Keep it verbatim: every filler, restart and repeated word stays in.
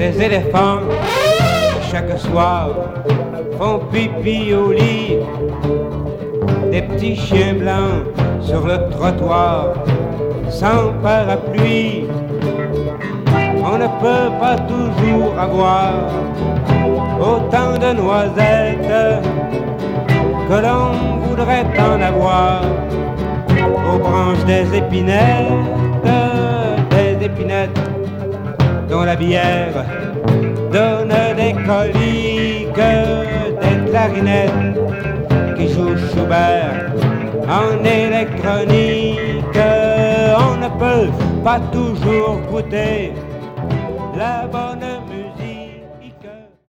des éléphants chaque soir font pipi au lit, des petits chiens blancs sur le trottoir sans parapluie. On ne peut pas toujours avoir autant de noisettes que l'on voudrait en avoir aux branches des épinettes, des épinettes dont la bière donne des coliques, des clarinettes qui jouent Schubert en électronique. On ne peut pas toujours goûter la bonne